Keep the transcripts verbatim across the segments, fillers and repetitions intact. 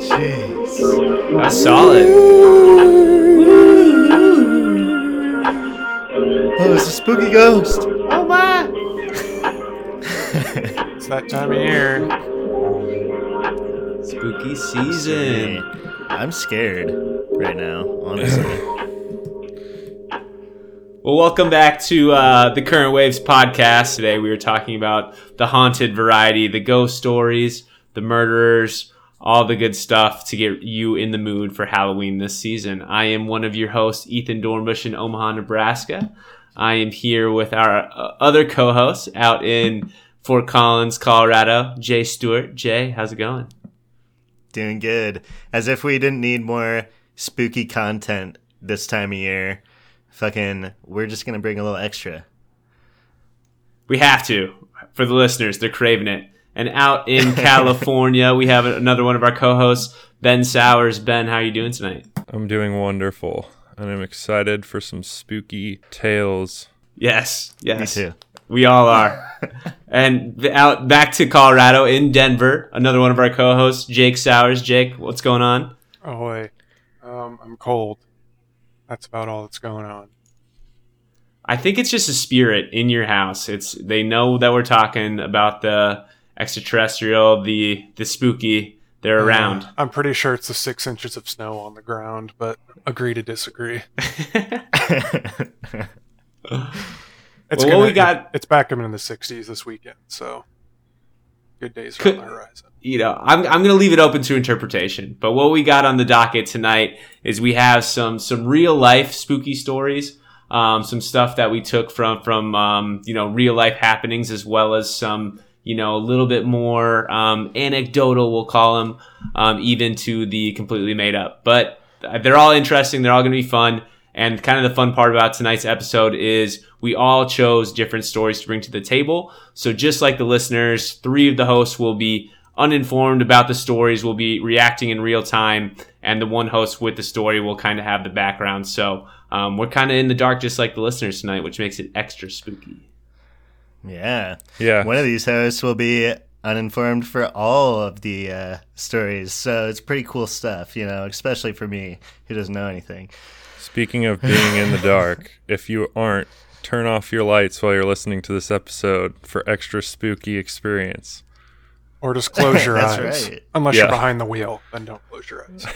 Jeez. That's solid. Oh, it's a spooky ghost. Oh my. It's that time of year. Spooky season. I'm scared right now, honestly. Well, welcome back to uh, the Current Waves podcast. Today we were talking about the haunted variety, the ghost stories, the murderers, all the good stuff to get you in the mood for Halloween this season. I am one of your hosts, Ethan Dornbush in Omaha, Nebraska. I am here with our uh, other co-hosts out in Fort Collins, Colorado, Jay Stewart. Jay, how's it going? Doing good. As if we didn't need more spooky content this time of year. Fucking, we're just going to bring a little extra. We have to. For the listeners, they're craving it. And out in California, we have another one of our co-hosts, Ben Sowers. Ben, how are you doing tonight? I'm doing wonderful, and I'm excited for some spooky tales. Yes, yes. Me too. We all are. And out back to Colorado in Denver, another one of our co-hosts, Jake Sowers. Jake, what's going on? Oh, wait. Um, I'm cold. That's about all that's going on. I think it's just a spirit in your house. It's they know that we're talking about the extraterrestrial, the the spooky. They're Uh, around. I'm pretty sure it's the six inches of snow on the ground, but agree to disagree. It's Well, gonna, what we got- It's back in the sixties this weekend, so good days are Could- on the horizon. You know, I'm I'm going to leave it open to interpretation. But what we got on the docket tonight is we have some some real life spooky stories, um, some stuff that we took from from um, you know real life happenings, as well as some you know a little bit more um, anecdotal, we'll call them, um, even to the completely made up. But they're all interesting. They're all going to be fun. And kind of the fun part about tonight's episode is we all chose different stories to bring to the table. So just like the listeners, three of the hosts will be uninformed about the stories, will be reacting in real time, and the one host with the story will kind of have the background. So um, we're kind of in the dark just like the listeners tonight, which makes it extra spooky. Yeah. Yeah. One of these hosts will be uninformed for all of the uh, stories. So it's pretty cool stuff, you know, especially for me who doesn't know anything. Speaking of being in the dark, if you aren't, turn off your lights while you're listening to this episode for extra spooky experience. Or just close your That's eyes. right. Unless Yeah. you're behind the wheel, then don't close your eyes.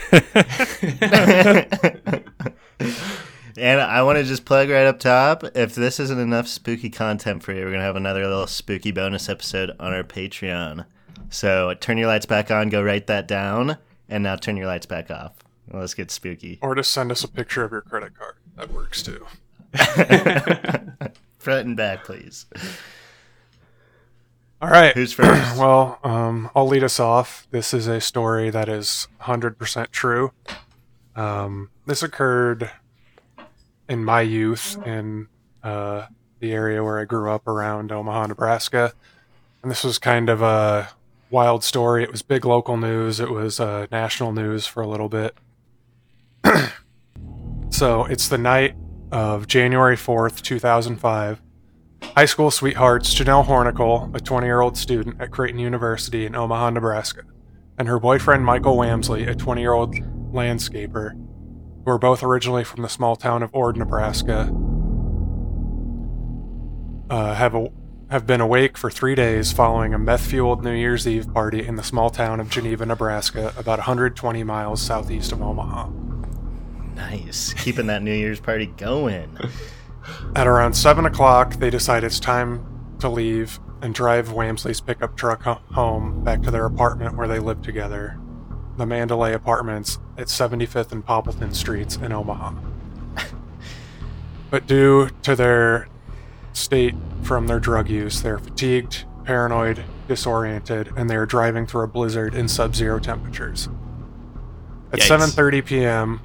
And I want to just plug right up top, if this isn't enough spooky content for you, we're going to have another little spooky bonus episode on our Patreon. So turn your lights back on, go write that down, and now turn your lights back off. Let's get spooky. Or just send us a picture of your credit card. That works too. Front and back, please. All right. Who's first? Well, um, I'll lead us off. This is a story that is one hundred percent true. Um, this occurred in my youth in uh, the area where I grew up around Omaha, Nebraska. And this was kind of a wild story. It was big local news. It was uh, national news for a little bit. So it's the night of January fourth, two thousand five. High school sweethearts Janelle Hornicle, a twenty-year-old student at Creighton University in Omaha, Nebraska, and her boyfriend Michael Wamsley, a twenty-year-old landscaper, who are both originally from the small town of Ord, Nebraska, uh, have a, have been awake for three days following a meth-fueled New Year's Eve party in the small town of Geneva, Nebraska, about one hundred twenty miles southeast of Omaha. Nice. Keeping that New Year's party going. At around seven o'clock, they decide it's time to leave and drive Wamsley's pickup truck ho- home back to their apartment where they live together, the Mandalay Apartments at seventy-fifth and Poppleton Streets in Omaha. But due to their state from their drug use, they're fatigued, paranoid, disoriented, and they are driving through a blizzard in sub-zero temperatures. At Yikes. seven thirty p.m.,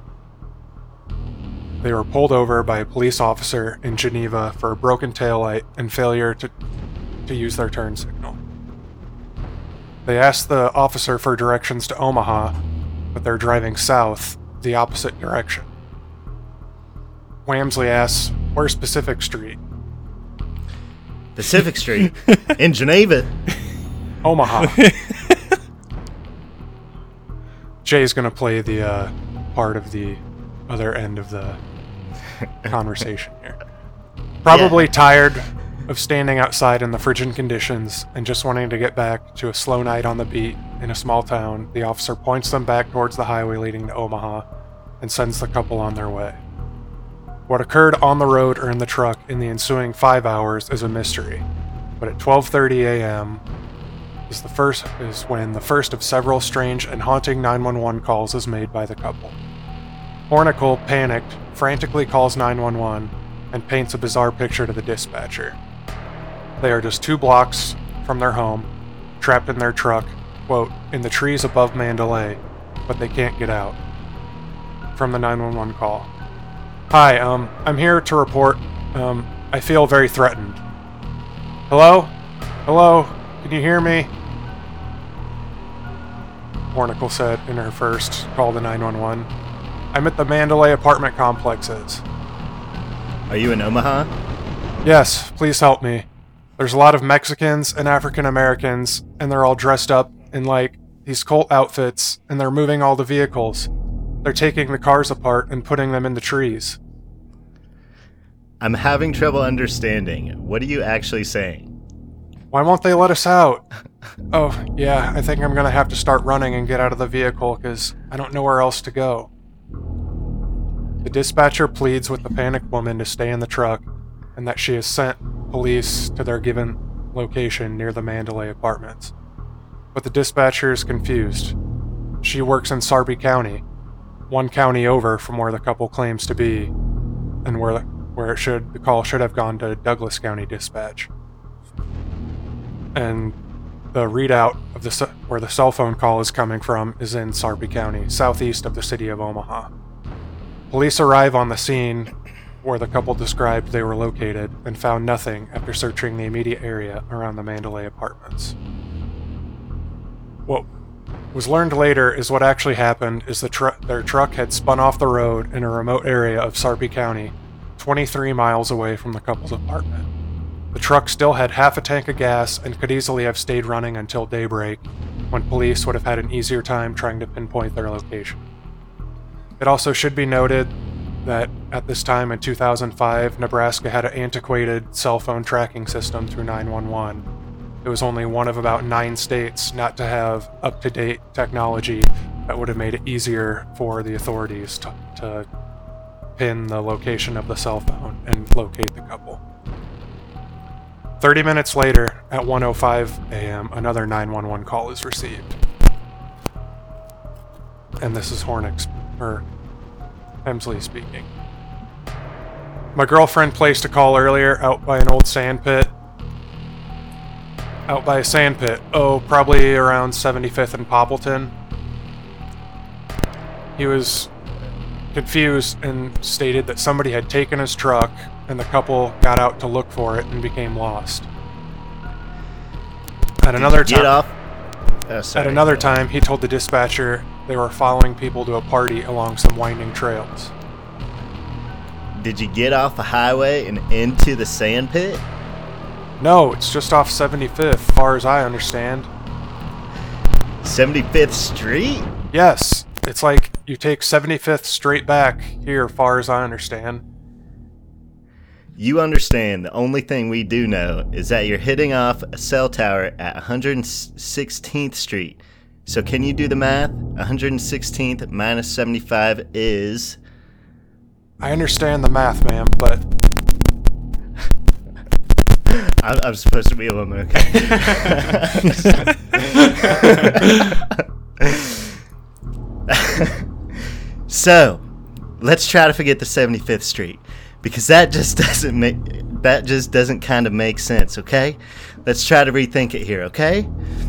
they were pulled over by a police officer in Geneva for a broken taillight and failure to, to use their turn signal. They asked the officer for directions to Omaha, but they're driving south, the opposite direction. Wamsley asks, "Where's Pacific Street?" Pacific Street in Geneva. Omaha. Jay's gonna play the uh, part of the other end of the conversation here. Probably Yeah. tired of standing outside in the frigid conditions and just wanting to get back to a slow night on the beat in a small town, the officer points them back towards the highway leading to Omaha and sends the couple on their way. What occurred on the road or in the truck in the ensuing five hours is a mystery, but at twelve thirty a.m. is the first is when the first of several strange and haunting nine one one calls is made by the couple. Hornicle, panicked, frantically calls nine one one and paints a bizarre picture to the dispatcher. They are just two blocks from their home, trapped in their truck, quote, in the trees above Mandalay, but they can't get out. From the nine one one call. Hi, um, I'm here to report, um, I feel very threatened. Hello? Hello? Can you hear me? Hornicle said in her first call to nine one one. I'm at the Mandalay apartment complexes. Are you in Omaha? Yes, please help me. There's a lot of Mexicans and African Americans, and they're all dressed up in, like, these cult outfits, and they're moving all the vehicles. They're taking the cars apart and putting them into trees. I'm having trouble understanding. What are you actually saying? Why won't they let us out? Oh, yeah, I think I'm gonna have to start running and get out of the vehicle, because I don't know where else to go. The dispatcher pleads with the panicked woman to stay in the truck, and that she has sent police to their given location near the Mandalay apartments. But the dispatcher is confused. She works in Sarpy County, one county over from where the couple claims to be, and where where it should the call should have gone to Douglas County Dispatch. And the readout of the where the cell phone call is coming from is in Sarpy County, southeast of the city of Omaha. Police arrive on the scene where the couple described they were located and found nothing after searching the immediate area around the Mandalay apartments. What was learned later is what actually happened is the tr- their truck had spun off the road in a remote area of Sarpy County, twenty-three miles away from the couple's apartment. The truck still had half a tank of gas and could easily have stayed running until daybreak, when police would have had an easier time trying to pinpoint their location. It also should be noted that at this time in two thousand five, Nebraska had an antiquated cell phone tracking system through nine one one. It was only one of about nine states not to have up-to-date technology that would have made it easier for the authorities to, to pin the location of the cell phone and locate the couple. Thirty minutes later, at one oh five a.m., another nine one one call is received. And this is Hornick's, or Hemsley speaking. My girlfriend placed a call earlier out by an old sand pit. Out by a sand pit. Oh, probably around seventy-fifth and Poppleton. He was confused and stated that somebody had taken his truck and the couple got out to look for it and became lost. At another time, Get off. Oh, sorry. At another time, he told the dispatcher they were following people to a party along some winding trails. Did you get off the highway and into the sand pit? No, it's just off seventy-fifth, far as I understand. seventy-fifth Street? Yes, it's like you take seventy-fifth straight back here, far as I understand. You understand the only thing we do know is that you're hitting off a cell tower at one hundred sixteenth Street. So can you do the math? one hundred sixteenth minus seventy-five is... I understand the math, ma'am, but... I'm, I'm supposed to be a woman, okay. So, let's try to forget the seventy-fifth Street, because that just doesn't make that just doesn't kind of make sense, okay? Let's try to rethink it here, okay?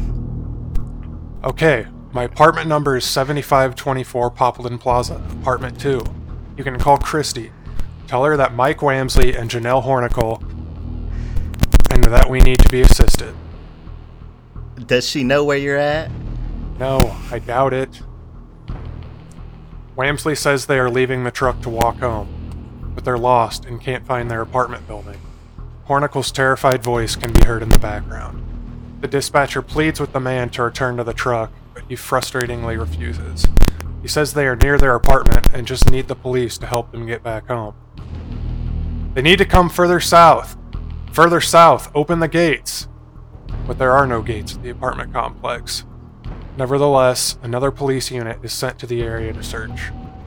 Okay, my apartment number is seventy-five twenty-four Poppleton Plaza, apartment two. You can call Christy. Tell her that Mike Wamsley and Janelle Hornicle, and that we need to be assisted. Does she know where you're at? No, I doubt it. Wamsley says they are leaving the truck to walk home, but they're lost and can't find their apartment building. Hornicle's terrified voice can be heard in the background. The dispatcher pleads with the man to return to the truck, but he frustratingly refuses. He says they are near their apartment and just need the police to help them get back home. They need to come further south. Further south, open the gates. But there are no gates at the apartment complex. Nevertheless, another police unit is sent to the area to search.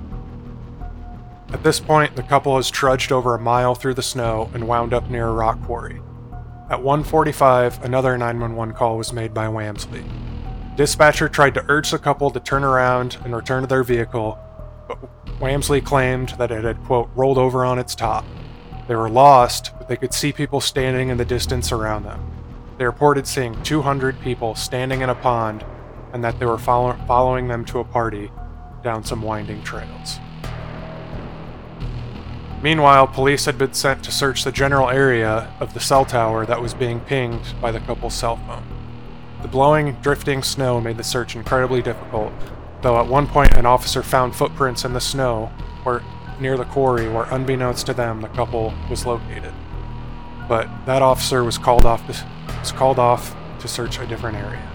At this point, the couple has trudged over a mile through the snow and wound up near a rock quarry. At one forty-five, another nine one one call was made by Wamsley. Dispatcher tried to urge the couple to turn around and return to their vehicle, but Wamsley claimed that it had, quote, rolled over on its top. They were lost, but they could see people standing in the distance around them. They reported seeing two hundred people standing in a pond and that they were follow- following them to a party down some winding trails. Meanwhile, police had been sent to search the general area of the cell tower that was being pinged by the couple's cell phone. The blowing, drifting snow made the search incredibly difficult, though at one point an officer found footprints in the snow where, near the quarry where, unbeknownst to them, the couple was located. But that officer was called off to, was called off to search a different area.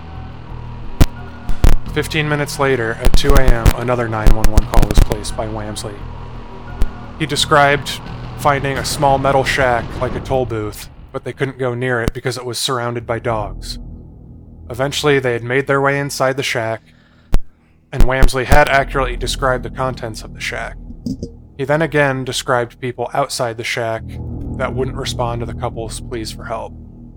Fifteen minutes later, at two a.m., another nine one one call was placed by Wamsley. He described finding a small metal shack like a toll booth, but they couldn't go near it because it was surrounded by dogs. Eventually, they had made their way inside the shack, and Wamsley had accurately described the contents of the shack. He then again described people outside the shack that wouldn't respond to the couple's pleas for help.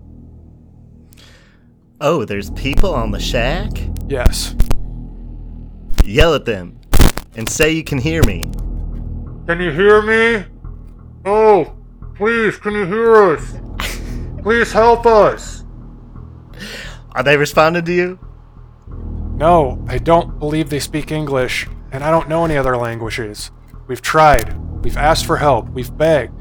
Oh, there's people on the shack? Yes. Yell at them, and say you can hear me. Can you hear me? Oh, please, can you hear us? Please help us. Are they responding to you? No, I don't believe they speak English, and I don't know any other languages. We've tried. We've asked for help. We've begged.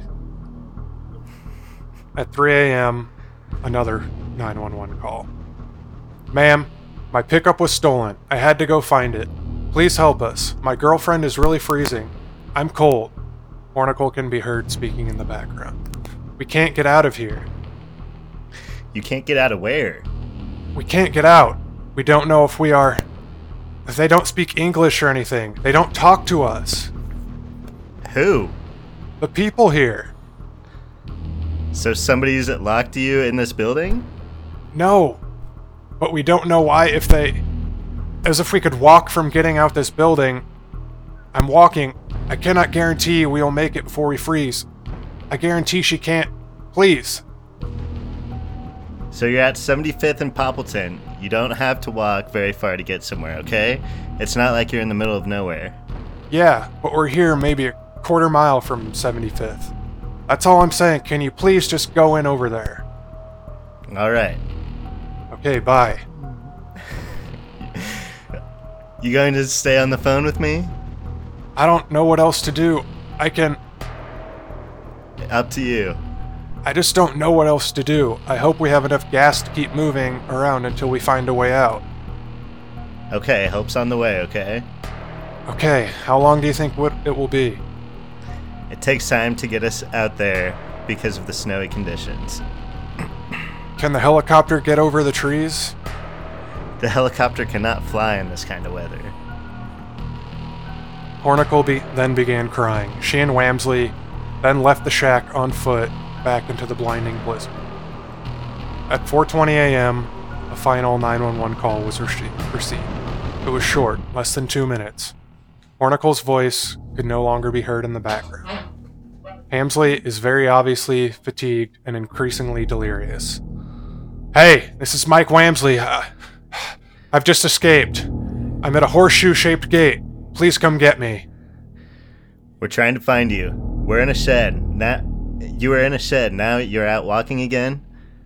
At three a.m., another nine one one call. Ma'am, my pickup was stolen. I had to go find it. Please help us. My girlfriend is really freezing. I'm cold. Hornicle can be heard speaking in the background. We can't get out of here. You can't get out of where? We can't get out. We don't know if we are... If they don't speak English or anything. They don't talk to us. Who? The people here. So somebody's locked you in this building? No. But we don't know why if they... As if we could walk from getting out this building. I'm walking. I cannot guarantee we will make it before we freeze. I guarantee she can't. Please. So you're at seventy-fifth and Poppleton. You don't have to walk very far to get somewhere, okay? It's not like you're in the middle of nowhere. Yeah, but we're here maybe a quarter mile from seventy-fifth. That's all I'm saying. Can you please just go in over there? Alright. Okay, bye. You going to stay on the phone with me? I don't know what else to do. I can... Up to you. I just don't know what else to do. I hope we have enough gas to keep moving around until we find a way out. Okay, hope's on the way, okay? Okay, how long do you think it will be? It takes time to get us out there because of the snowy conditions. Can the helicopter get over the trees? The helicopter cannot fly in this kind of weather. Hornicle be- then began crying. She and Wamsley then left the shack on foot back into the blinding blizzard. At four twenty a.m., a final nine one one call was received. It was short, less than two minutes. Hornicle's voice could no longer be heard in the background. Hamsley is very obviously fatigued and increasingly delirious. Hey, this is Mike Wamsley. Uh, I've just escaped. I'm at a horseshoe-shaped gate. Please come get me. We're trying to find you. We're in a shed. Now, you were in a shed. Now you're out walking again?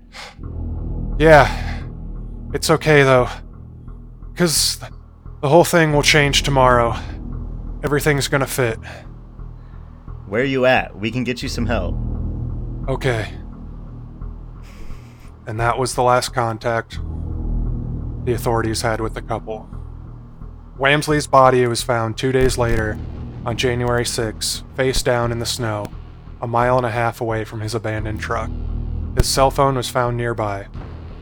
Yeah. It's okay, though. Because the whole thing will change tomorrow. Everything's gonna fit. Where are you at? We can get you some help. Okay. And that was the last contact the authorities had with the couple. Wamsley's body was found two days later, on January sixth, face down in the snow, a mile and a half away from his abandoned truck. His cell phone was found nearby.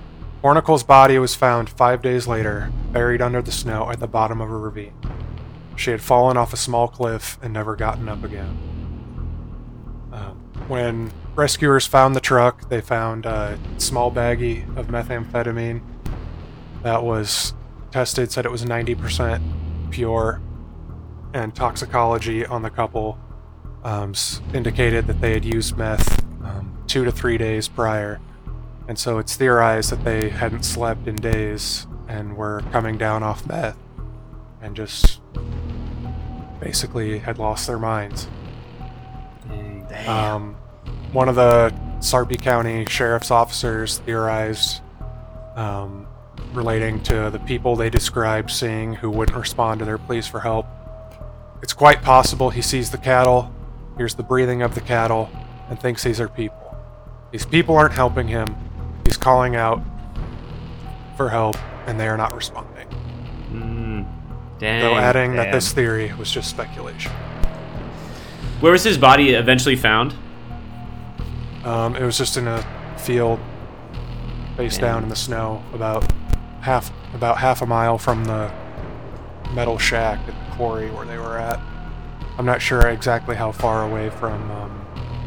Hornicle's body was found five days later, buried under the snow at the bottom of a ravine. she had fallen off a small cliff and never gotten up again. Um, when rescuers found the truck, they found a small baggie of methamphetamine that was tested, said it was ninety percent pure, and toxicology on the couple um, indicated that they had used meth um, two to three days prior. And so it's theorized that they hadn't slept in days and were coming down off meth and just basically had lost their minds. Damn. Um, one of the Sarpy County sheriff's officers theorized um, relating to the people they described seeing who wouldn't respond to their pleas for help. It's quite possible he sees the cattle, hears the breathing of the cattle, and thinks these are people. These people aren't helping him. He's calling out for help, and they are not responding. Mm, dang. Though adding that Damn. this theory was just speculation. Where was his body eventually found? Um, it was just in a field, face Damn. down in the snow, about half about half a mile from the metal shack at the quarry where they were at. I'm not sure exactly how far away from um,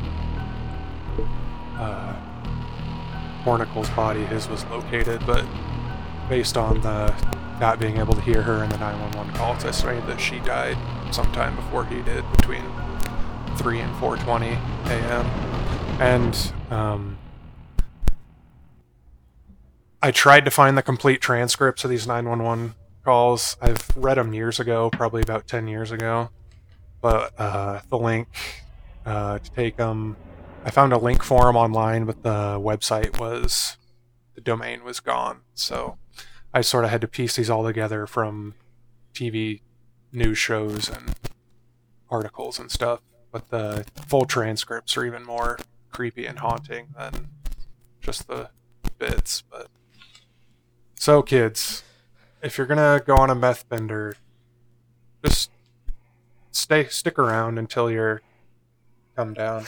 uh, Hornicle's body his was located, but based on the not being able to hear her in the nine one one call, it's estimated that she died sometime before he did, between three and four twenty a.m. And um, I tried to find the complete transcripts of these nine one one calls. I've read them years ago, probably about ten years ago, but uh, the link uh, to take them, I found a link for them online, but the website was, the domain was gone. So I sort of had to piece these all together from T V news shows and articles and stuff. But the full transcripts are even more creepy and haunting than just the bits. But so, kids, if you're gonna go on a meth bender, just stay stick around until you're come down.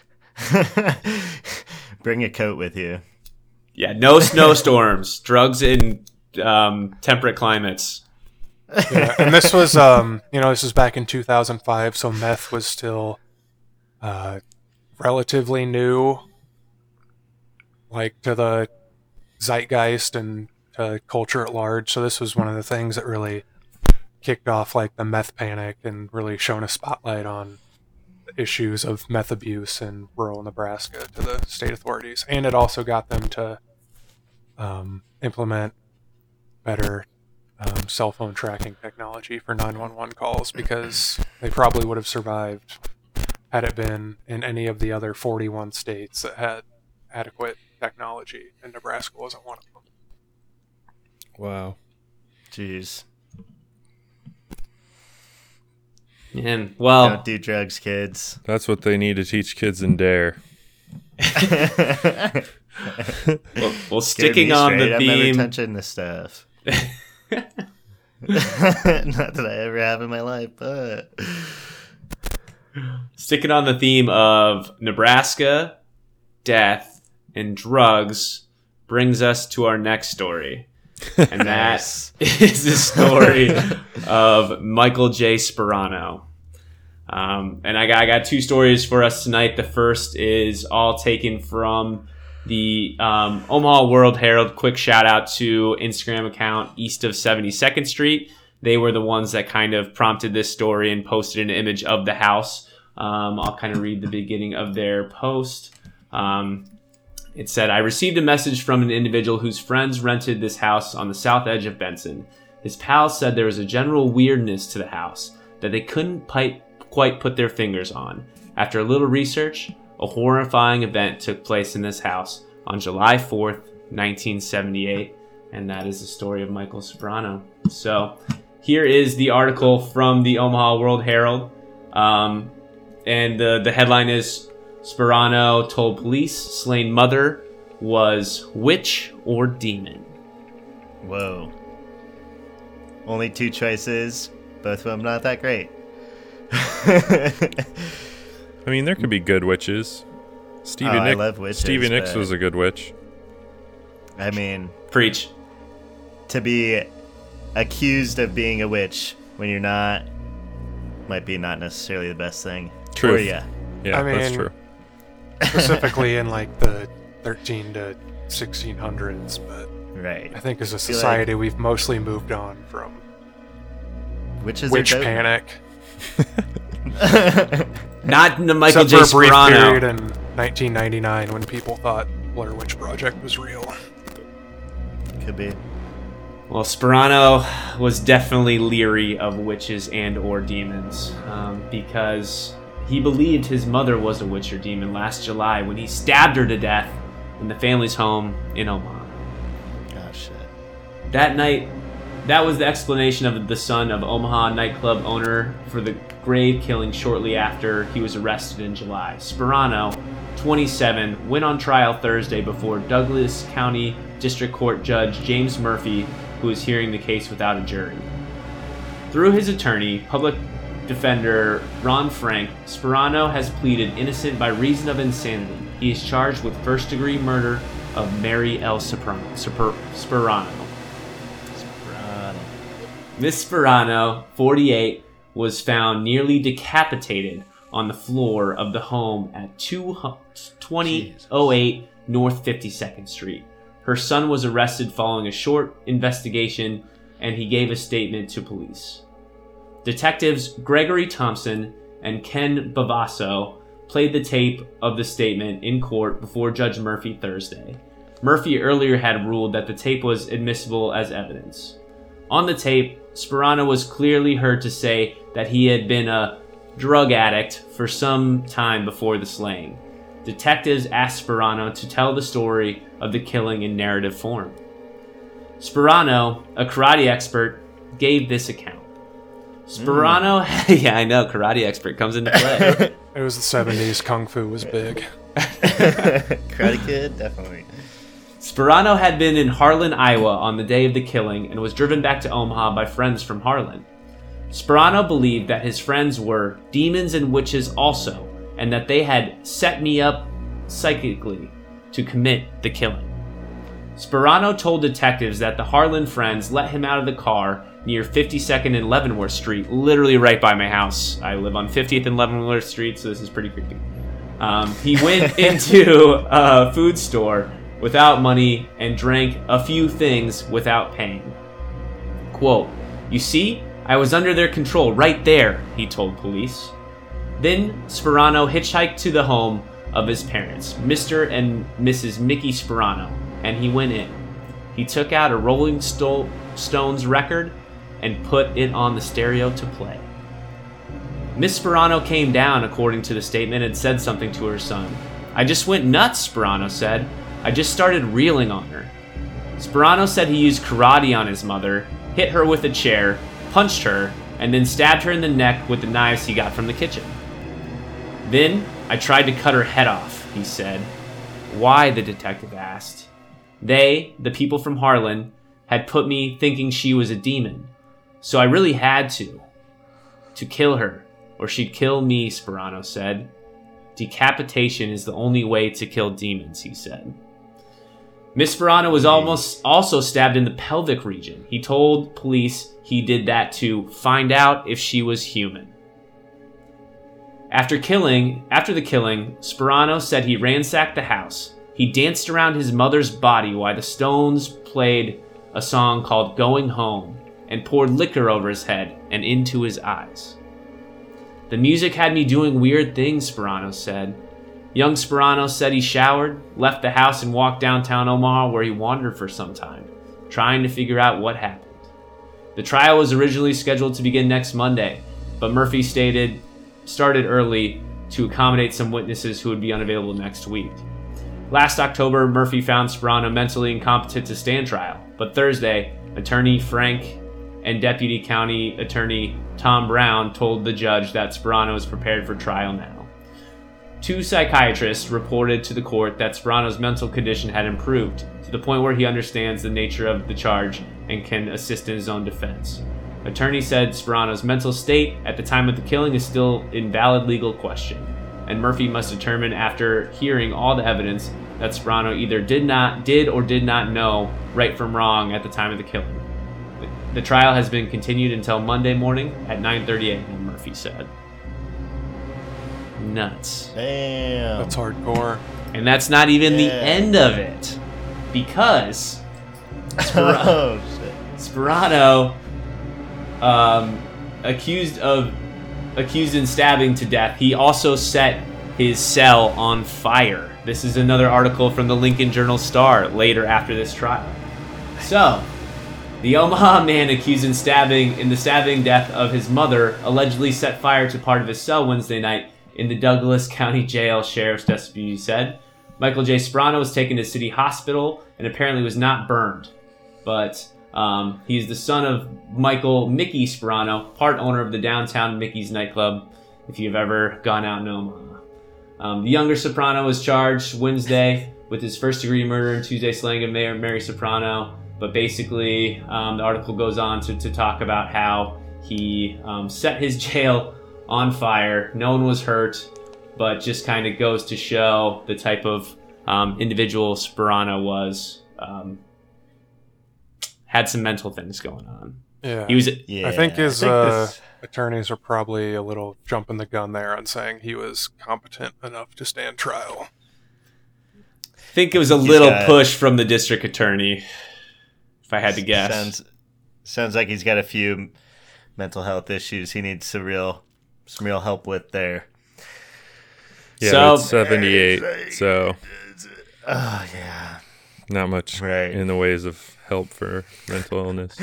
Bring a coat with you. Yeah, no snowstorms, drugs in um, temperate climates. Yeah, and this was, um, you know, this was back in two thousand five, so meth was still uh, relatively new, like to the zeitgeist and to culture at large. So this was one of the things that really kicked off like the meth panic and really shone a spotlight on the issues of meth abuse in rural Nebraska to the state authorities. And it also got them to um, implement better um, cell phone tracking technology for nine one one calls, because they probably would have survived had it been in any of the other forty-one states that had adequate technology, and Nebraska wasn't one of them. Wow. Jeez. And well, Don't do drugs, kids. That's what they need to teach kids in Dare. well, well Scared sticking me on straight. the I'm never theme. touching this stuff. Not that I ever have in my life, but Sticking on the theme of Nebraska, death, and drugs brings us to our next story. And that Nice. is the story of Michael J. Sperano. Um, and I got, I got two stories for us tonight. The first is all taken from the um, Omaha World Herald. Quick shout out to Instagram account East of seventy-second Street. They were the ones that kind of prompted this story and posted an image of the house. Um, I'll kind of read the beginning of their post. Um, it said, I received a message from an individual whose friends rented this house on the south edge of Benson. His pals said there was a general weirdness to the house that they couldn't pi- quite put their fingers on. After a little research, a horrifying event took place in this house on July fourth, nineteen seventy-eight, and that is the story of Michael Sperano. So here is the article from the Omaha World Herald, um, and the, the headline is, Sperano told police slain mother was witch or demon. whoa. Only two choices, both of them not that great. I mean, there could be good witches. Stevie Oh, I Nicks, love witches, Stevie Nicks but- was a good witch. I mean, Preach. to be accused of being a witch when you're not might be not necessarily the best thing. Truth. Or, yeah. Yeah, I that's mean- true. Specifically in like the thirteen to sixteen hundreds, but Right. I think as a feel like- society we've mostly moved on from Which is witch are dope. panic. Not in the Michael Except J. for a brief period Sperano. in nineteen ninety-nine when people thought Blair Witch Project was real. Could be. Well, Sperano was definitely leery of witches and or demons um, because he believed his mother was a witch or demon last July when he stabbed her to death in the family's home in Omaha. Oh, shit. That night, that was the explanation of the son of Omaha nightclub owner for the grave killing shortly after he was arrested in July. Sperano, twenty-seven, went on trial Thursday before Douglas County District Court Judge James Murphy, who is hearing the case without a jury. Through his attorney, public defender Ron Frank, Sperano has pleaded innocent by reason of insanity. He is charged with first-degree murder of Mary L. Sperano. Sperano. Sperano. Miss Sperano, forty-eight, was found nearly decapitated on the floor of the home at twenty oh eight North fifty-second Street. Her son was arrested following a short investigation, and he gave a statement to police. Detectives Gregory Thompson and Ken Bavasso played the tape of the statement in court before Judge Murphy Thursday. Murphy earlier had ruled that the tape was admissible as evidence. On the tape, Sperano was clearly heard to say that he had been a drug addict for some time before the slaying. Detectives asked Sperano to tell the story of the killing in narrative form. Sperano, a karate expert, gave this account. Sperano, mm. yeah, I know, karate expert comes into play. It was the seventies. Kung Fu was big. Karate Kid, definitely. Sperano had been in Harlan, Iowa on the day of the killing and was driven back to Omaha by friends from Harlan. Sperano believed that his friends were demons and witches also, and that they had set me up psychically to commit the killing. Sperano told detectives that the Harlan friends let him out of the car near fifty-second and Leavenworth Street, literally right by my house. I live on fiftieth and Leavenworth Street, so this is pretty creepy. Um, he went into a food store without money and drank a few things without paying. Quote, "You see, I was under their control right there," he told police. Then Sperano hitchhiked to the home of his parents, Mister and Missus Mickey Sperano, and he went in. He took out a Rolling Sto- Stones record and put it on the stereo to play. Miss Sperano came down, according to the statement, and said something to her son. "I just went nuts," Sperano said. "I just started reeling on her." Sperano said he used karate on his mother, hit her with a chair, punched her, and then stabbed her in the neck with the knives he got from the kitchen. "Then I tried to cut her head off," he said. "Why?" the detective asked. "They, the people from Harlan, had put me thinking she was a demon. So I really had to. To kill her, or she'd kill me," Sperano said. "Decapitation is the only way to kill demons," he said. Miss Sperano was almost also stabbed in the pelvic region. He told police he did that to find out if she was human. After killing, after the killing, Sperano said he ransacked the house. He danced around his mother's body while the Stones played a song called "Going Home" and poured liquor over his head and into his eyes. "The music had me doing weird things," Sperano said. Young Sperano said he showered, left the house, and walked downtown Omaha, where he wandered for some time, trying to figure out what happened. The trial was originally scheduled to begin next Monday, but Murphy stated started early to accommodate some witnesses who would be unavailable next week. Last October, Murphy found Sperano mentally incompetent to stand trial, but Thursday, attorney Frank and Deputy County Attorney Tom Brown told the judge that Sperano is prepared for trial now. Two psychiatrists reported to the court that Sperano's mental condition had improved to the point where he understands the nature of the charge and can assist in his own defense. Attorney said Sperano's mental state at the time of the killing is still an invalid legal question, and Murphy must determine after hearing all the evidence that Sperano either did not did or did not know right from wrong at the time of the killing. The trial has been continued until Monday morning at nine thirty a.m. Murphy said. Nuts. Damn. That's hardcore. And that's not even the Yeah. end of it. Because Spira- Oh, shit. Sperano, um, accused of accused in stabbing to death, he also set his cell on fire. This is another article from the Lincoln Journal-Star later after this trial. So, the Omaha man accused in stabbing in the stabbing death of his mother allegedly set fire to part of his cell Wednesday night in the Douglas County Jail, Sheriff's deputy said. Michael J. Sperano was taken to City Hospital and apparently was not burned. But um, he's the son of Michael Mickey Sperano, part owner of the downtown Mickey's nightclub, if you've ever gone out in Omaha. Um, the younger Soprano was charged Wednesday with his first-degree murder and Tuesday slaying of Mayor Mary Soprano. But basically, um, the article goes on to, to talk about how he um, set his jail on fire. No one was hurt, but just kind of goes to show the type of um, individual Sperano was. Um, had some mental things going on. Yeah. He was. Yeah, I think his I think uh, this- attorneys are probably a little jumping the gun there on saying he was competent enough to stand trial. I think it was a little got- push from the district attorney, if I had to guess. Sounds sounds like he's got a few mental health issues he needs some real some real help with there. Yeah, So- but it's seventy-eight, so Oh yeah. not much Right. in the ways of help for mental illness.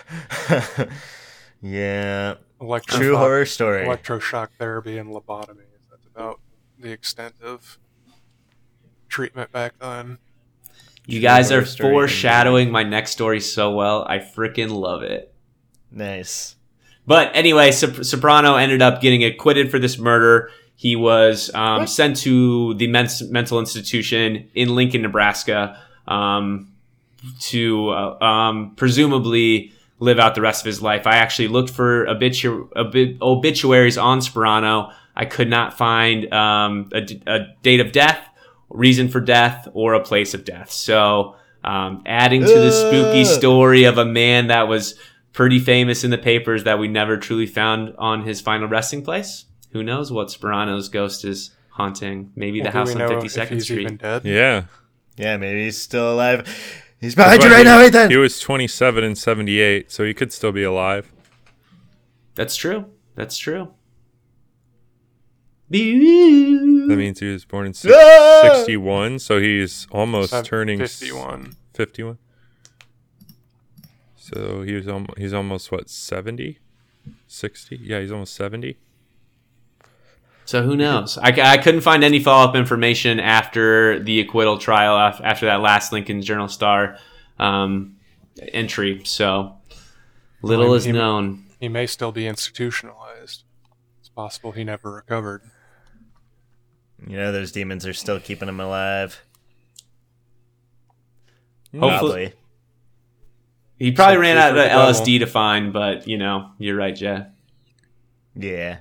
Yeah. Electroshock, True horror story. electroshock therapy and lobotomy. That's about the extent of treatment back then. You guys are Horror story foreshadowing my next story so well. I freaking love it. Nice. But anyway, Sop- Soprano ended up getting acquitted for this murder. He was um, sent to the men- mental institution in Lincoln, Nebraska, um, to uh, um, presumably live out the rest of his life. I actually looked for obitu- obit- obituaries on Sperano. I could not find um, a, d- a date of death, reason for death, or a place of death. So, um, adding to the spooky Ugh. story of a man that was pretty famous in the papers that we never truly found on his final resting place. Who knows what Sperano's ghost is haunting? Maybe the Well, do house we on know fifty-second if he's Street. even dead? Yeah. Yeah, maybe he's still alive. He's behind That's you why right he- now, Ethan. He was twenty-seven and seventy-eight, so he could still be alive. That's true. That's true. That That means he was born in six- Ah! sixty-one, so he's almost Sev- turning s- fifty-one. fifty-one. So he was almost, he's almost what, seventy? sixty? Yeah, he's almost seventy. So who knows? I, I couldn't find any follow-up information after the acquittal trial, af- after that last Lincoln Journal-Star um, entry. So little Well, is he- known. He may still be institutionalized. It's possible he never recovered. You know, those demons are still keeping him alive. Hopefully, Probably. he probably Some ran food out for of the L S devil. D to find, but you know, you're right, Jeff. Yeah.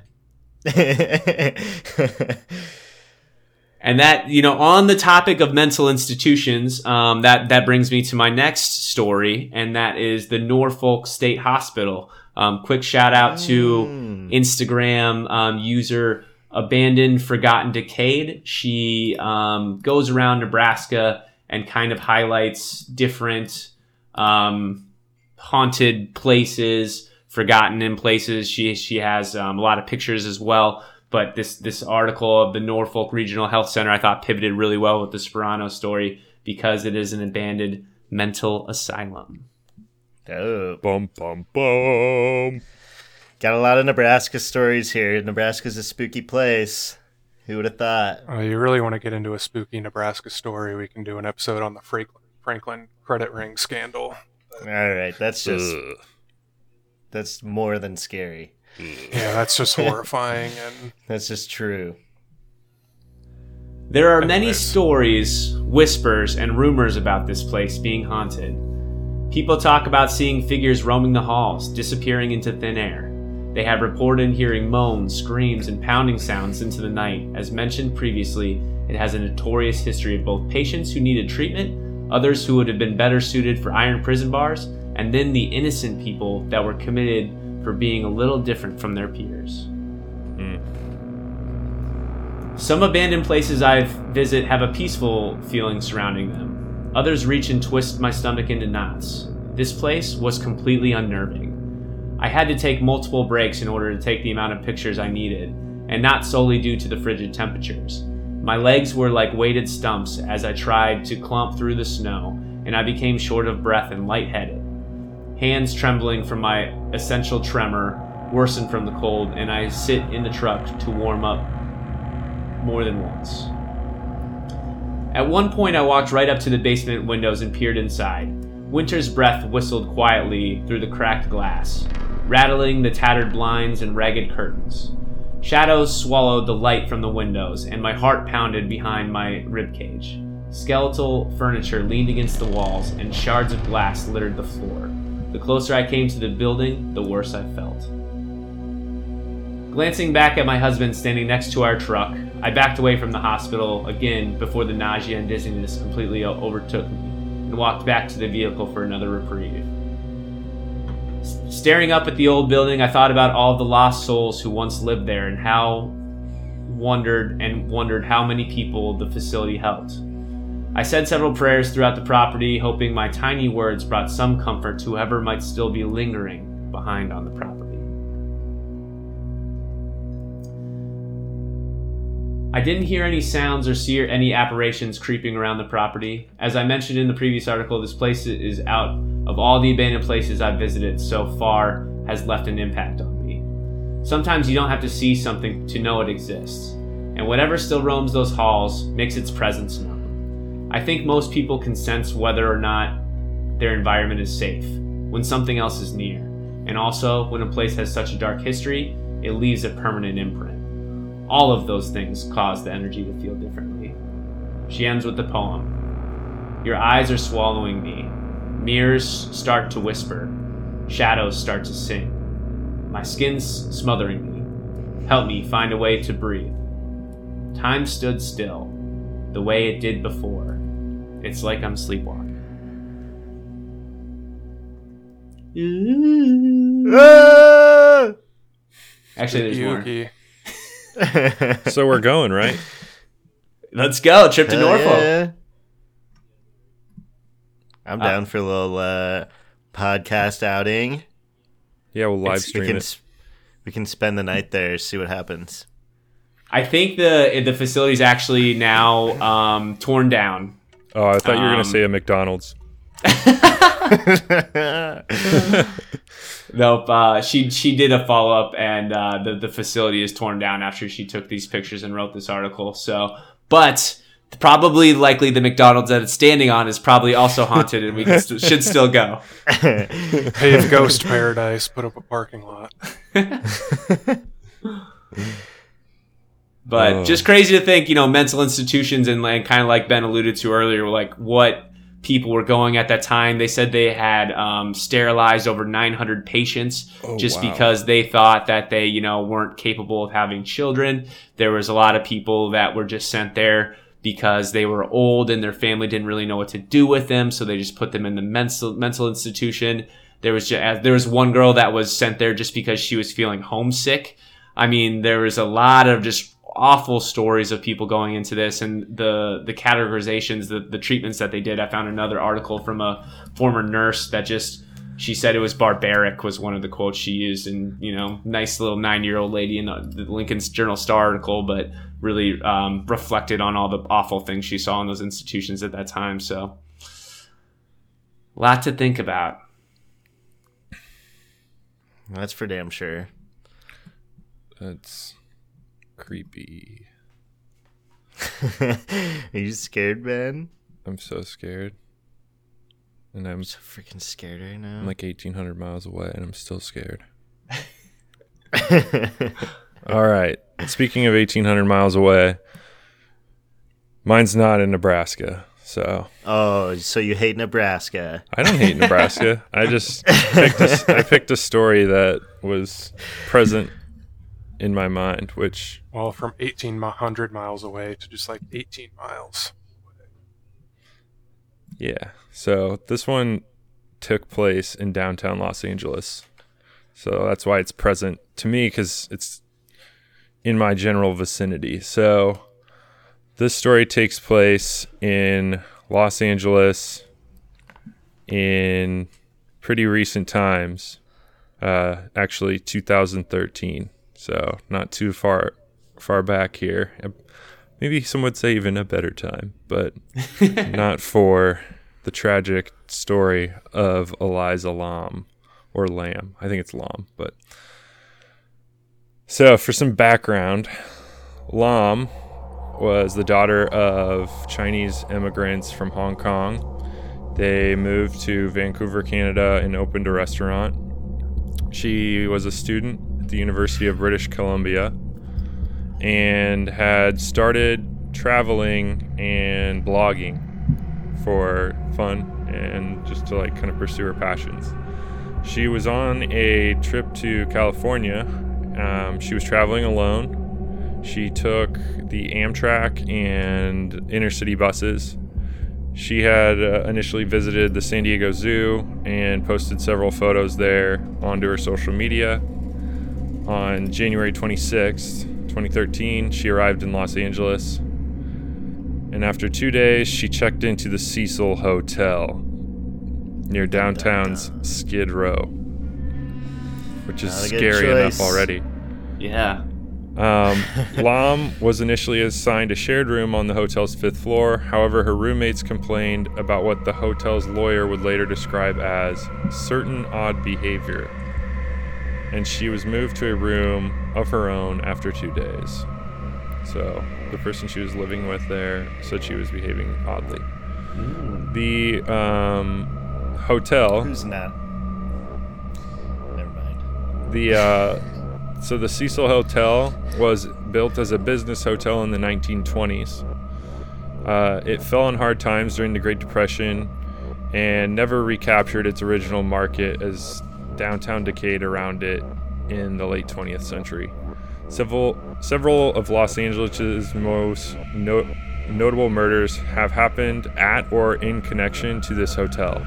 And that, you know, on the topic of mental institutions, um, that, that brings me to my next story, and that is the Norfolk State Hospital. Um, quick shout out to Mm. Instagram um, user Abandoned, Forgotten, Decayed. She um, goes around Nebraska and kind of highlights different um, haunted places, forgotten in places. She she has um, a lot of pictures as well. But this this article of the Norfolk Regional Health Center, I thought pivoted really well with the Sperano story because it is an abandoned mental asylum. Dope. Bum, bum, bum. Got a lot of Nebraska stories here. Nebraska's a spooky place. Who would have thought? Uh, you really want to get into a spooky Nebraska story, we can do an episode on the Franklin, Franklin credit ring scandal. All right, that's just Ugh. that's more than scary. Yeah, that's just horrifying. And That's just true. There are many Anyways. stories, whispers, and rumors about this place being haunted. People talk about seeing figures roaming the halls, disappearing into thin air. They have reported hearing moans, screams, and pounding sounds into the night. As mentioned previously, it has a notorious history of both patients who needed treatment, others who would have been better suited for iron prison bars, and then the innocent people that were committed for being a little different from their peers. Some abandoned places I've visit have a peaceful feeling surrounding them. Others reach and twist my stomach into knots. This place was completely unnerving. I had to take multiple breaks in order to take the amount of pictures I needed, and not solely due to the frigid temperatures. My legs were like weighted stumps as I tried to clump through the snow, and I became short of breath and lightheaded. Hands trembling from my essential tremor worsened from the cold, and I sit in the truck to warm up more than once. At one point, I walked right up to the basement windows and peered inside. Winter's breath whistled quietly through the cracked glass, rattling the tattered blinds and ragged curtains. Shadows swallowed the light from the windows, and my heart pounded behind my ribcage. Skeletal furniture leaned against the walls, and shards of glass littered the floor. The closer I came to the building, the worse I felt. Glancing back at my husband standing next to our truck, I backed away from the hospital again before the nausea and dizziness completely overtook me, and walked back to the vehicle for another reprieve. S- staring up at the old building, I thought about all the lost souls who once lived there, and how wondered and wondered how many people the facility helped. I said several prayers throughout the property, hoping my tiny words brought some comfort to whoever might still be lingering behind on the property. I didn't hear any sounds or see any apparitions creeping around the property. As I mentioned in the previous article, this place is out of all the abandoned places I've visited so far has left an impact on me. Sometimes you don't have to see something to know it exists, and whatever still roams those halls makes its presence known. I think most people can sense whether or not their environment is safe when something else is near, and also when a place has such a dark history, it leaves a permanent imprint. All of those things cause the energy to feel differently. She ends with the poem. Your eyes are swallowing me. Mirrors start to whisper. Shadows start to sing. My skin's smothering me. Help me find a way to breathe. Time stood still, the way it did before. It's like I'm sleepwalking. Actually, there's more. Yuki. So we're going, right? Let's go. Trip to Hell Norfolk. yeah. I'm Uh, down for a little uh, podcast outing. Yeah, we'll live It's- We stream can it. s- we can spend the night there, see what happens. I think the the facility's actually now um, torn down. Oh, I thought you were Um, going to say a McDonald's. Nope. Uh, she she did a follow up, and uh, the the facility is torn down after she took these pictures and wrote this article. So, but probably likely the McDonald's that it's standing on is probably also haunted, and we can st- should still go. Paved Ghost Paradise put up a parking lot. But Oh. just crazy to think, you know, mental institutions and, and kind of like Ben alluded to earlier, like what people were going at that time. They said they had um, sterilized over nine hundred patients Oh, just wow. because they thought that they, you know, weren't capable of having children. There was a lot of people that were just sent there because they were old and their family didn't really know what to do with them, so they just put them in the mental mental institution. There was just, there was one girl that was sent there just because she was feeling homesick. I mean, there was a lot of just awful stories of people going into this, and the the categorizations, the, the treatments that they did. I found another article from a former nurse that just, she said it was barbaric was one of the quotes she used, and, you know, nice little nine-year-old lady in the, the Lincoln's Journal Star article, but really um, reflected on all the awful things she saw in those institutions at that time. So, a lot to think about. That's for damn sure. That's creepy. Are you scared, Ben? I'm so scared. And I'm, I'm so freaking scared right now. I'm like eighteen hundred miles away, and I'm still scared. All right. Speaking of eighteen hundred miles away, mine's not in Nebraska. So Oh, so you hate Nebraska? I don't hate Nebraska. I just picked a, I picked a story that was present in my mind, which Well, from eighteen hundred miles away to just like eighteen miles. yeah. So this one took place in downtown Los Angeles. So that's why it's present to me, because it's in my general vicinity. So this story takes place in Los Angeles in pretty recent times, uh, actually two thousand thirteen. So not too far far back here. Maybe some would say even a better time, but not for the tragic story of Eliza Lam, or Lamb. I think it's Lam, but so for some background, Lam was the daughter of Chinese immigrants from Hong Kong. They moved to Vancouver, Canada, and opened a restaurant. She was a student at the University of British Columbia and had started traveling and blogging for fun and just to like kind of pursue her passions. She was on a trip to California. Um, she was traveling alone. She took the Amtrak and intercity buses. She had uh, initially visited the San Diego Zoo and posted several photos there onto her social media. On January twenty-sixth, twenty thirteen, she arrived in Los Angeles. And after two days, she checked into the Cecil Hotel near downtown's Skid Row, which is Not a good scary choice. enough already. Yeah. Um, Lam was initially assigned a shared room on the hotel's fifth floor. However, her roommates complained about what the hotel's lawyer would later describe as certain odd behavior, and she was moved to a room of her own after two days. So the person she was living with there said she was behaving oddly. The um, hotel... Who's not? Never mind. The uh, so the Cecil Hotel was built as a business hotel in the nineteen twenties. Uh, it fell on hard times during the Great Depression and never recaptured its original market as downtown decayed around it in the late twentieth century. Several several of Los Angeles' most no, notable murders have happened at or in connection to this hotel.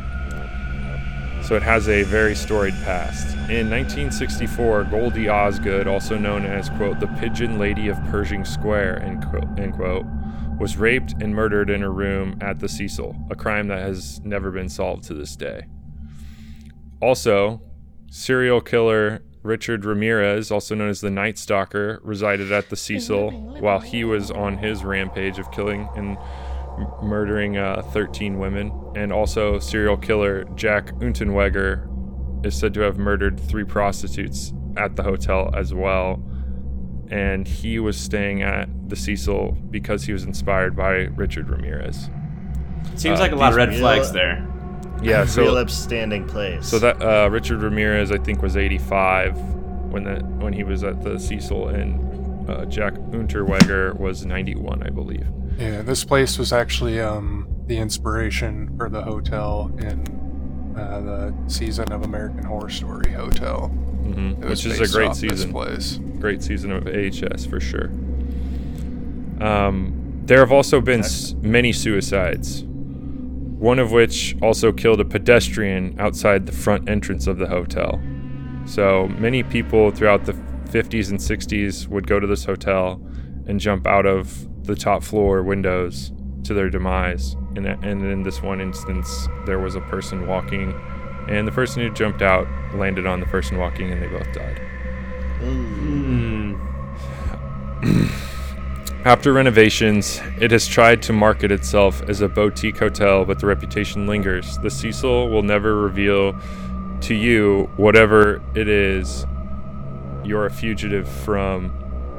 So it has a very storied past. In nineteen sixty-four, Goldie Osgood, also known as, quote, the Pigeon Lady of Pershing Square, end quote, end quote, was raped and murdered in her room at the Cecil, a crime that has never been solved to this day. Also, serial killer Richard Ramirez, also known as the Night Stalker, resided at the Cecil while he was on his rampage of killing and murdering uh, thirteen women. And also serial killer Jack Unterweger is said to have murdered three prostitutes at the hotel as well. And he was staying at the Cecil because he was inspired by Richard Ramirez. Seems Uh, like a lot of red these flags real- there. Yeah, so Real upstanding place. So that uh, Richard Ramirez, I think, was eighty-five when that when he was at the Cecil, and uh, Jack Unterweger was ninety-one, I believe. Yeah, this place was actually um, the inspiration for the hotel in uh, the season of American Horror Story Hotel. Mm-hmm. It was Which is a based great off this season. place. Great season of A H S for sure. Um, there have also been s- many suicides, one of which also killed a pedestrian outside the front entrance of the hotel. So many people throughout the fifties and sixties would go to this hotel and jump out of the top floor windows to their demise. And, and in this one instance, there was a person walking, and the person who jumped out landed on the person walking, and they both died. Hmm. After renovations, it has tried to market itself as a boutique hotel, but the reputation lingers. The Cecil will never reveal to you whatever it is you're a fugitive from,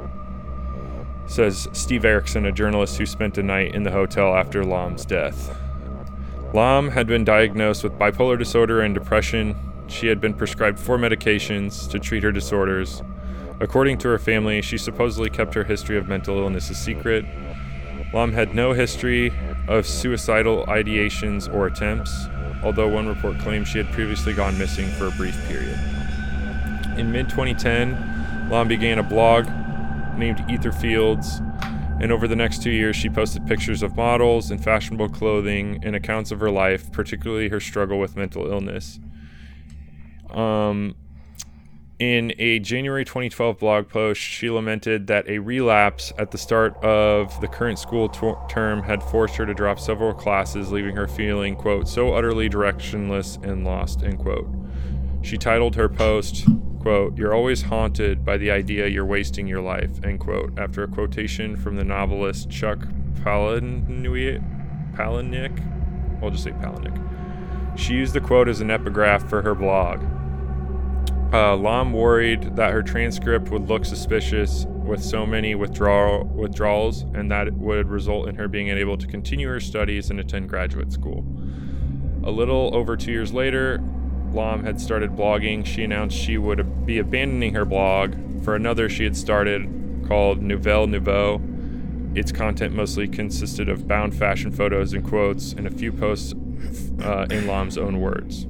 says Steve Erickson, a journalist who spent a night in the hotel after Lam's death. Lam had been diagnosed with bipolar disorder and depression. She had been prescribed four medications to treat her disorders. According to her family, she supposedly kept her history of mental illness a secret. Lam had no history of suicidal ideations or attempts, although one report claimed she had previously gone missing for a brief period. In mid twenty ten, Lam began a blog named Ether Fields, and over the next two years she posted pictures of models and fashionable clothing and accounts of her life, particularly her struggle with mental illness. Um... In a January twenty twelve blog post, she lamented that a relapse at the start of the current school t- term had forced her to drop several classes, leaving her feeling, quote, so utterly directionless and lost, end quote. She titled her post, quote, you're always haunted by the idea you're wasting your life, end quote, after a quotation from the novelist Chuck Palahniuk. Palahniuk? I'll just say Palahniuk. She used the quote as an epigraph for her blog. Uh, Lam worried that her transcript would look suspicious with so many withdrawal, withdrawals and that it would result in her being unable to continue her studies and attend graduate school. A little over two years later, Lam had started blogging. She announced she would be abandoning her blog for another she had started called Nouvelle Nouveau. Its content mostly consisted of bound fashion photos and quotes and a few posts uh, in Lam's own words.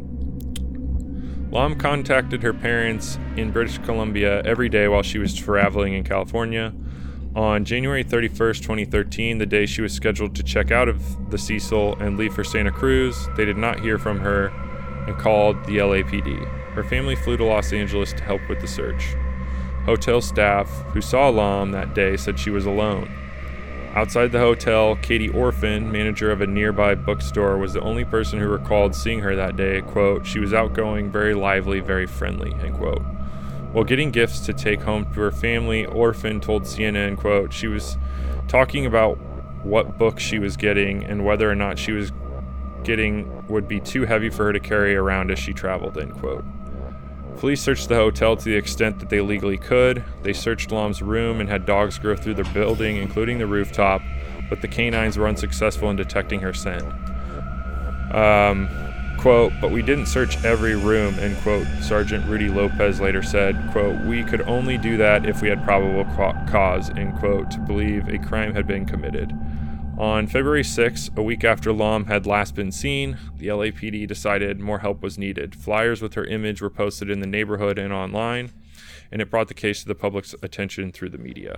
Lam contacted her parents in British Columbia every day while she was traveling in California. On January thirty-first, twenty thirteen, the day she was scheduled to check out of the Cecil and leave for Santa Cruz, they did not hear from her and called the L A P D. Her family flew to Los Angeles to help with the search. Hotel staff who saw Lam that day said she was alone. Outside the hotel, Katie Orphan, manager of a nearby bookstore, was the only person who recalled seeing her that day. Quote, she was outgoing, very lively, very friendly, end quote. While getting gifts to take home to her family, Orphan told C N N, quote, she was talking about what book she was getting and whether or not she was getting would be too heavy for her to carry around as she traveled, end quote. Police searched the hotel to the extent that they legally could. They searched Lam's room and had dogs go through the building, including the rooftop, but the canines were unsuccessful in detecting her scent. Um, quote, but we didn't search every room, end quote, Sergeant Rudy Lopez later said, quote, we could only do that if we had probable cause, end quote, to believe a crime had been committed. On February sixth, a week after Lam had last been seen, the L A P D decided more help was needed. Flyers with her image were posted in the neighborhood and online, and it brought the case to the public's attention through the media.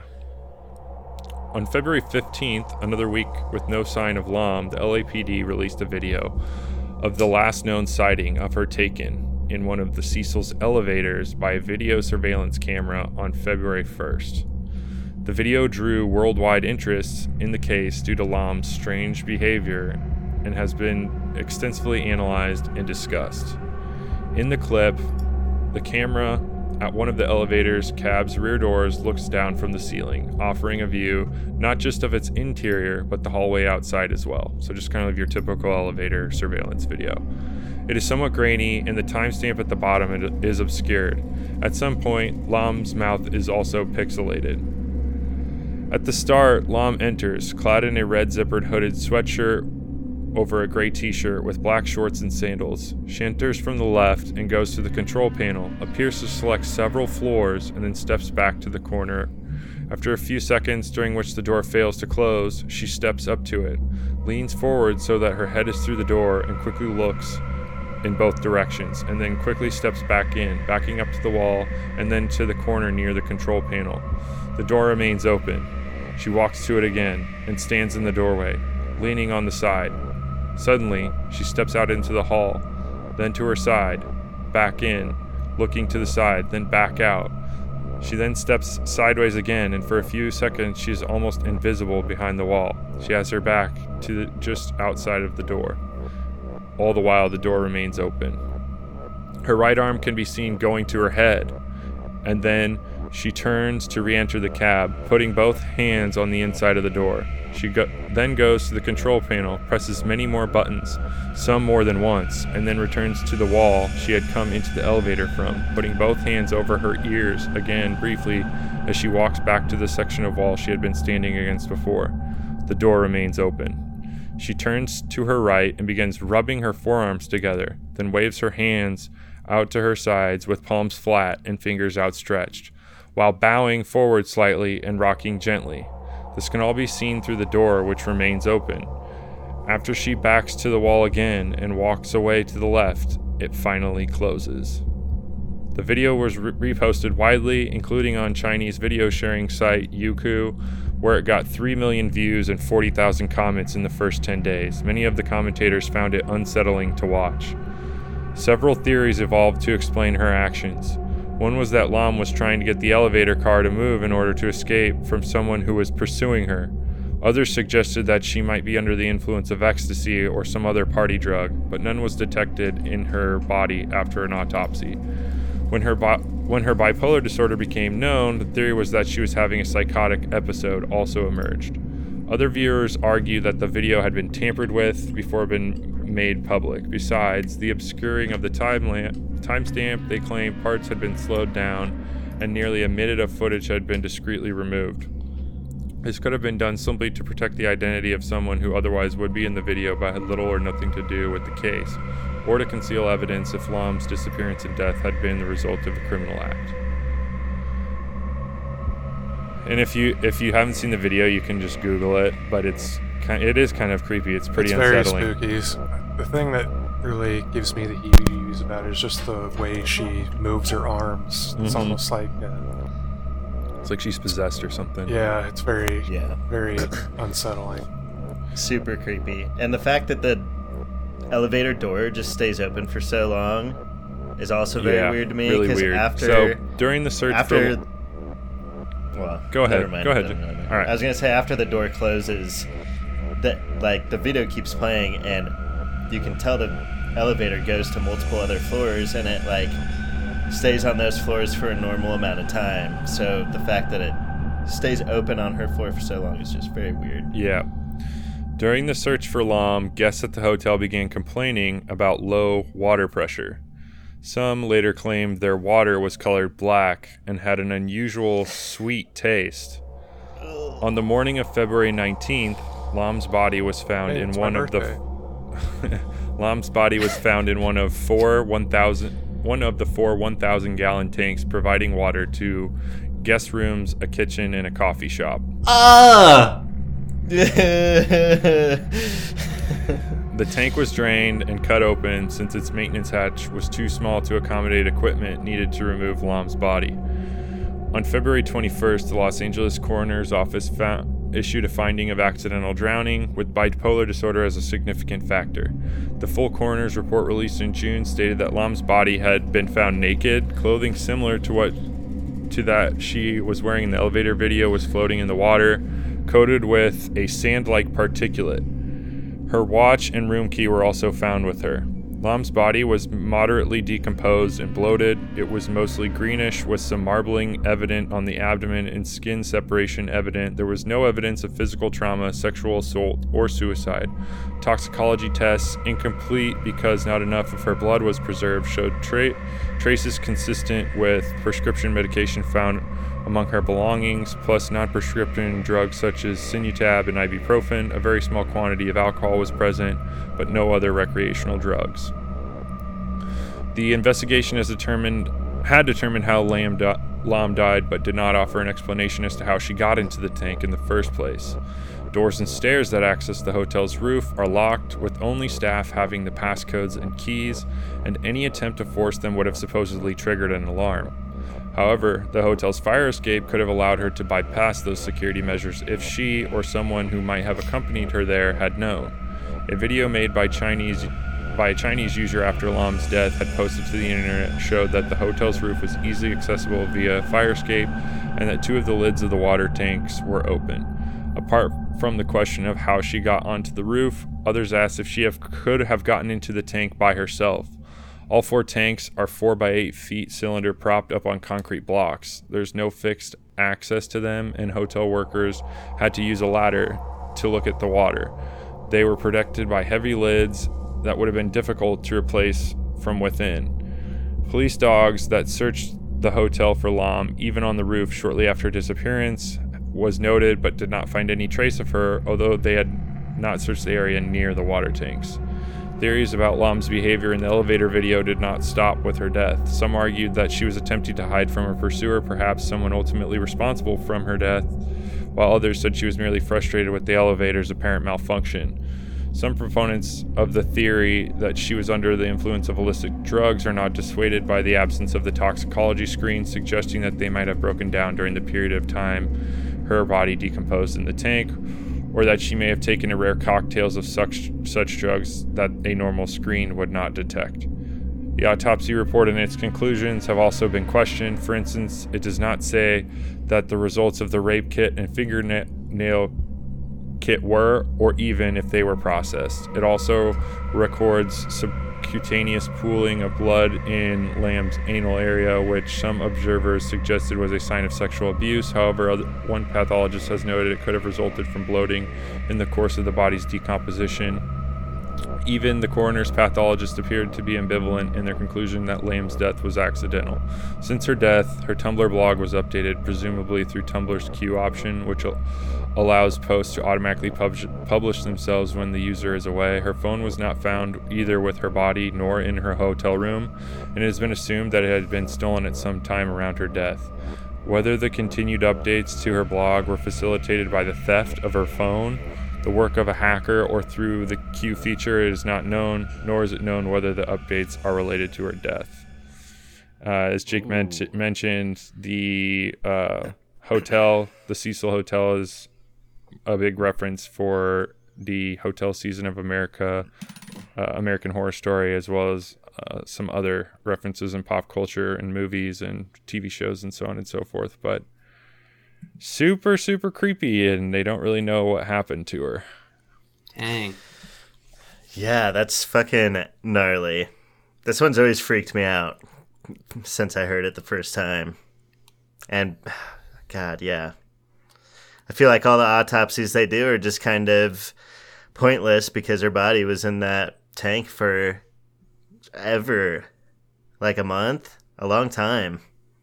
On February fifteenth, another week with no sign of Lam, the L A P D released a video of the last known sighting of her taken in one of the Cecil's elevators by a video surveillance camera on February first. The video drew worldwide interest in the case due to Lam's strange behavior and has been extensively analyzed and discussed. In the clip, the camera at one of the elevator's cab's rear doors looks down from the ceiling, offering a view not just of its interior, but the hallway outside as well. So just kind of your typical elevator surveillance video. It is somewhat grainy, and the timestamp at the bottom is obscured. At some point, Lam's mouth is also pixelated. At the start, Lam enters, clad in a red zippered hooded sweatshirt over a gray t-shirt with black shorts and sandals. She enters from the left and goes to the control panel, appears to select several floors, and then steps back to the corner. After a few seconds, during which the door fails to close, she steps up to it, leans forward so that her head is through the door, and quickly looks in both directions, and then quickly steps back in, backing up to the wall, and then to the corner near the control panel. The door remains open. She walks to it again and stands in the doorway, leaning on the side. Suddenly, she steps out into the hall, then to her side, back in, looking to the side, then back out. She then steps sideways again, and for a few seconds she is almost invisible behind the wall. She has her back to the, just outside of the door. All the while, the door remains open. Her right arm can be seen going to her head, and then she turns to re-enter the cab, putting both hands on the inside of the door. She go- then goes to the control panel, presses many more buttons, some more than once, and then returns to the wall she had come into the elevator from, putting both hands over her ears again briefly as she walks back to the section of wall she had been standing against before. The door remains open. She turns to her right and begins rubbing her forearms together, then waves her hands out to her sides with palms flat and fingers outstretched, while bowing forward slightly and rocking gently. This can all be seen through the door, which remains open. After she backs to the wall again and walks away to the left, it finally closes. The video was re- reposted widely, including on Chinese video sharing site Youku, where it got three million views and forty thousand comments in the first ten days. Many of the commentators found it unsettling to watch. Several theories evolved to explain her actions. One was that Lam was trying to get the elevator car to move in order to escape from someone who was pursuing her. Others suggested that she might be under the influence of ecstasy or some other party drug, but none was detected in her body after an autopsy. When her bi- when her bipolar disorder became known, the theory was that she was having a psychotic episode also emerged. Other viewers argue that the video had been tampered with before being made public. Besides, the obscuring of the time lamp, timestamp, they claim parts had been slowed down and nearly a minute of footage had been discreetly removed. This could have been done simply to protect the identity of someone who otherwise would be in the video but had little or nothing to do with the case, or to conceal evidence if Lam's disappearance and death had been the result of a criminal act. And if you if you haven't seen the video, you can just Google it, but it's kind it is kind of creepy. It's pretty it's unsettling. Very spooky. The thing that really gives me the heebie-jeebies about it is just the way she moves her arms. It's Mhm. almost like uh, It's like she's possessed or something. yeah, it's very Yeah. very unsettling. Super creepy. And the fact that the elevator door just stays open for so long is also very Yeah, weird to me. Really 'cause weird. After, so during the search after, for well, Go ahead. never mind, Go ahead. never mind. All right. I was gonna say after the door closes, that like the video keeps playing, and you can tell the elevator goes to multiple other floors, and it like stays on those floors for a normal amount of time. So the fact that it stays open on her floor for so long is just very weird. Yeah. During the search for Lam, guests at the hotel began complaining about low water pressure. Some later claimed their water was colored black and had an unusual sweet taste. On the morning of February nineteenth, Lam's body was found Hey, in it's one my of the birthday. Lam's body was found in one of four one thousand one of the four one thousand gallon tanks providing water to guest rooms, a kitchen, and a coffee shop. Ah! The tank was drained and cut open since its maintenance hatch was too small to accommodate equipment needed to remove Lam's body. On February twenty-first, the Los Angeles Coroner's Office found, issued a finding of accidental drowning with bipolar disorder as a significant factor. The full coroner's report released in June stated that Lam's body had been found naked, clothing similar to what to that she was wearing in the elevator video was floating in the water, coated with a sand-like particulate. Her watch and room key were also found with her. Lam's body was moderately decomposed and bloated. It was mostly greenish, with some marbling evident on the abdomen and skin separation evident. There was no evidence of physical trauma, sexual assault, or suicide. Toxicology tests, incomplete because not enough of her blood was preserved, showed tra- traces consistent with prescription medication found among her belongings, plus non-prescription drugs such as Sinutab and ibuprofen. A very small quantity of alcohol was present, but no other recreational drugs. The investigation has determined had determined how Lam, di- Lam died, but did not offer an explanation as to how she got into the tank in the first place. Doors and stairs that access the hotel's roof are locked, with only staff having the passcodes and keys, and any attempt to force them would have supposedly triggered an alarm. However, the hotel's fire escape could have allowed her to bypass those security measures if she or someone who might have accompanied her there had known. A video made by Chinese by a Chinese user after Lam's death had posted to the internet showed that the hotel's roof was easily accessible via fire escape and that two of the lids of the water tanks were open. Apart from the question of how she got onto the roof, others asked if she have, could have gotten into the tank by herself. All four tanks are four by eight feet cylinder propped up on concrete blocks. There's no fixed access to them, and hotel workers had to use a ladder to look at the water. They were protected by heavy lids that would have been difficult to replace from within. Police dogs that searched the hotel for Lam, even on the roof shortly after her disappearance, was noted but did not find any trace of her, although they had not searched the area near the water tanks. Theories about Lam's behavior in the elevator video did not stop with her death. Some argued that she was attempting to hide from her pursuer, perhaps someone ultimately responsible for her death, while others said she was merely frustrated with the elevator's apparent malfunction. Some proponents of the theory that she was under the influence of illicit drugs are not dissuaded by the absence of the toxicology screen, suggesting that they might have broken down during the period of time her body decomposed in the tank, or that she may have taken a rare cocktails of such such drugs that a normal screen would not detect. The autopsy report and its conclusions have also been questioned. For instance, it does not say that the results of the rape kit and fingernail kit were, or even if they were processed. It also records subcutaneous pooling of blood in Lamb's anal area, which some observers suggested was a sign of sexual abuse. However, other, one pathologist has noted it could have resulted from bloating in the course of the body's decomposition. Even the coroner's pathologist appeared to be ambivalent in their conclusion that Lamb's death was accidental. Since her death, her Tumblr blog was updated, presumably through Tumblr's Q option, which allows posts to automatically pub- publish themselves when the user is away. Her phone was not found either with her body nor in her hotel room, and it has been assumed that it had been stolen at some time around her death. Whether the continued updates to her blog were facilitated by the theft of her phone, the work of a hacker, or through the Q feature, it is not known, nor is it known whether the updates are related to her death. Uh, as Jake men- mentioned, the uh, hotel, the Cecil Hotel, is a big reference for the hotel season of America, uh, American Horror Story, as well as uh, some other references in pop culture and movies and T V shows and so on and so forth. But super, super creepy, and they don't really know what happened to her. Dang. Yeah, that's fucking gnarly. This one's always freaked me out since I heard it the first time. And, God, yeah. I feel like all the autopsies they do are just kind of pointless because her body was in that tank for ever. Like a month? A long time.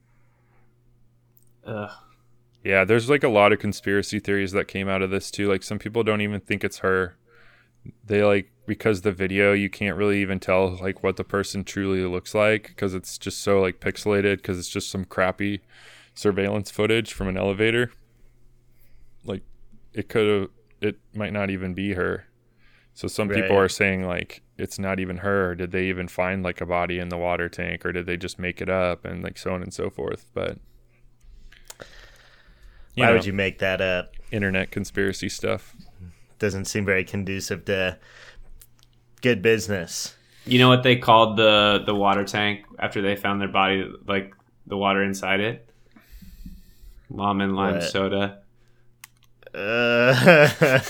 Ugh. Yeah, there's like a lot of conspiracy theories that came out of this too. Like some people don't even think it's her. They like, because the video, you can't really even tell like what the person truly looks like because it's just so like pixelated because it's just some crappy surveillance footage from an elevator. Like it could have, it might not even be her. So some Right. people are saying like it's not even her. Did they even find like a body in the water tank, or did they just make it up, and like so on and so forth. But you Why know, would you make that up? internet conspiracy stuff. Doesn't seem very conducive to good business. You know what they called the the water tank after they found their body, like the water inside it? Lemon lime What? soda. Uh,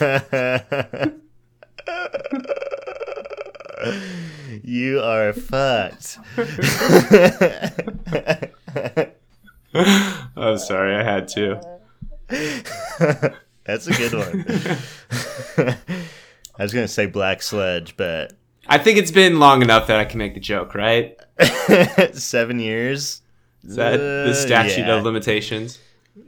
you are fucked. Oh, sorry, I had to. That's a good one. I was going to say black sludge, but I think it's been long enough that I can make the joke, right? seven years? Is that the Uh, statute yeah. of limitations?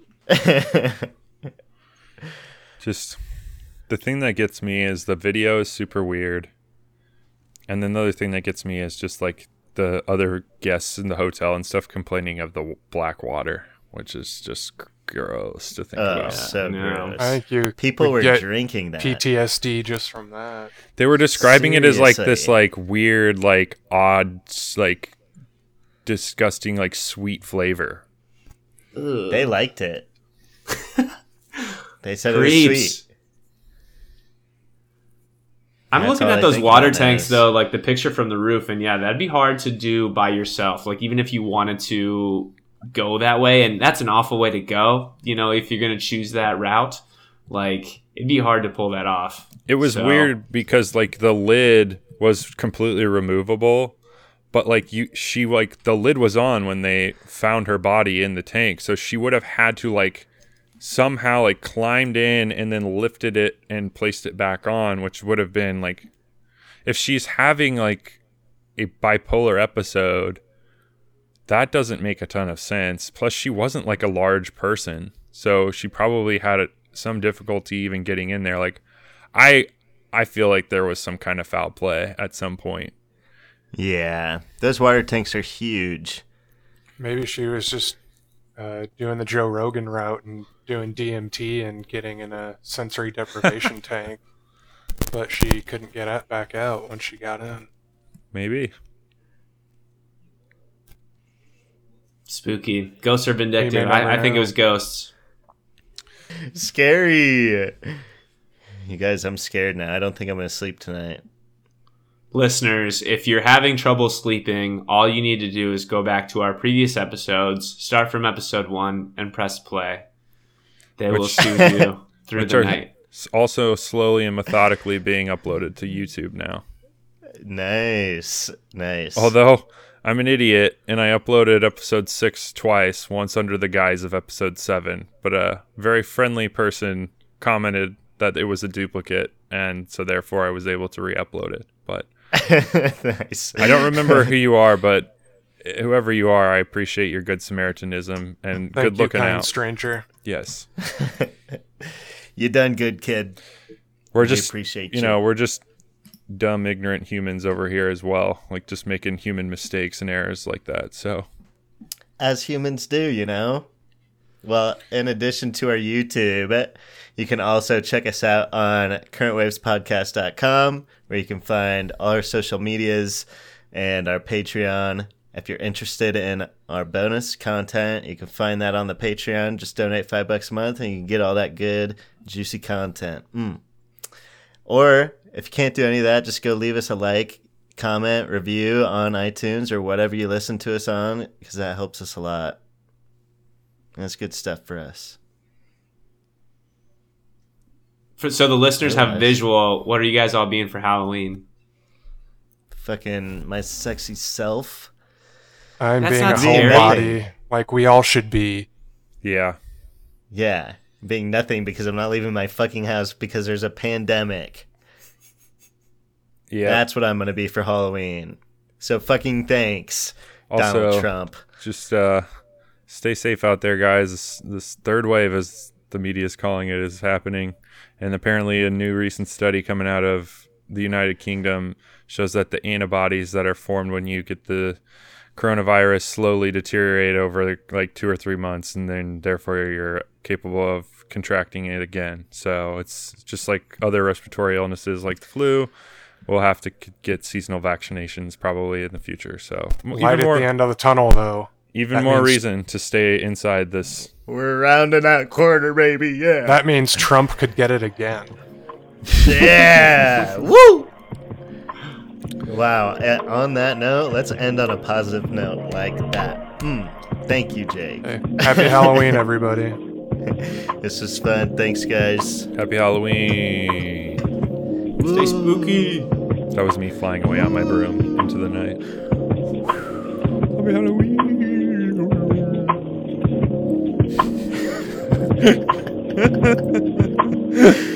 Just the thing that gets me is the video is super weird. And then the other thing that gets me is just like the other guests in the hotel and stuff complaining of the black water, which is just g- gross to think Oh, about. so No. gross. I think you People would were get drinking that. P T S D just from that. They were describing it as like this Seriously. like weird, like odd, like disgusting, like sweet flavor. They liked it. They said it was Creeps. sweet. I'm That's looking all at I those think water about tanks is- though, like the picture from the roof, and yeah, that'd be hard to do by yourself. Like even if you wanted to go that way, and that's an awful way to go. You know, if you're gonna choose that route, like it'd be hard to pull that off. It was So- weird because like the lid was completely removable, but like you, she like the lid was on when they found her body in the tank, so she would have had to like somehow like climbed in and then lifted it and placed it back on, which would have been like, if she's having like a bipolar episode, that doesn't make a ton of sense. Plus she wasn't like a large person, so she probably had a, some difficulty even getting in there. Like I I feel like there was some kind of foul play at some point. Yeah. Those water tanks are huge. Maybe she was just uh, doing the Joe Rogan route and doing D M T and getting in a sensory deprivation tank, but she couldn't get at back out when she got in. Maybe. Spooky. Ghosts are vindictive. You may never I, I think it know. was ghosts. Scary. You guys, I'm scared now. I don't think I'm going to sleep tonight. listeners, if you're having trouble sleeping, all you need to do is go back to our previous episodes, start from episode one, and press play. They Which- will soothe you through Which the are night. also slowly and methodically being uploaded to YouTube now. Nice, nice. Although I'm an idiot and I uploaded episode six twice, once under the guise of episode seven, but a very friendly person commented that it was a duplicate, and so therefore I was able to re-upload it. But Nice. I don't remember who you are, but whoever you are, I appreciate your good Samaritanism and Thank good you, looking kind out. stranger. Yes. You done good, kid. We're We just, appreciate you know, we're just dumb, ignorant humans over here as well, like just making human mistakes and errors like that. So, As humans do, you know. Well, in addition to our YouTube, you can also check us out on current waves podcast dot com, where you can find all our social medias and our Patreon. If you're interested in our bonus content, you can find that on the Patreon. Just donate five bucks a month and you can get all that good, juicy content. Mm. Or if you can't do any of that, just go leave us a like, comment, review on iTunes or whatever you listen to us on, because that helps us a lot. That's good stuff for us. For, so the listeners have Nice. visual. What are you guys all being for Halloween? Fucking my sexy self. I'm That's being a not scary. homebody, like we all should be. yeah. Yeah, being nothing because I'm not leaving my fucking house because there's a pandemic. Yeah. That's what I'm going to be for Halloween. So fucking thanks, Also, Donald Trump. just uh, stay safe out there, guys. This, this third wave, as the media is calling it, is happening. And apparently a new recent study coming out of the United Kingdom shows that the antibodies that are formed when you get the coronavirus slowly deteriorate over like two or three months, and then therefore you're capable of contracting it again. So it's just like other respiratory illnesses like the flu. We'll have to c- get seasonal vaccinations probably in the future. So m- Light even at more, the end of the tunnel, though. even That more means- reason to stay inside this. We're rounding that corner, baby. Yeah. That means Trump could get it again. Yeah. Woo! Wow. Uh, on that note, let's end on a positive note like that. Mm. Thank you, Jake. Hey, happy Halloween, everybody. This was fun. Thanks, guys. Happy Halloween. Stay spooky. That was me flying away on my broom into the night. Happy Halloween.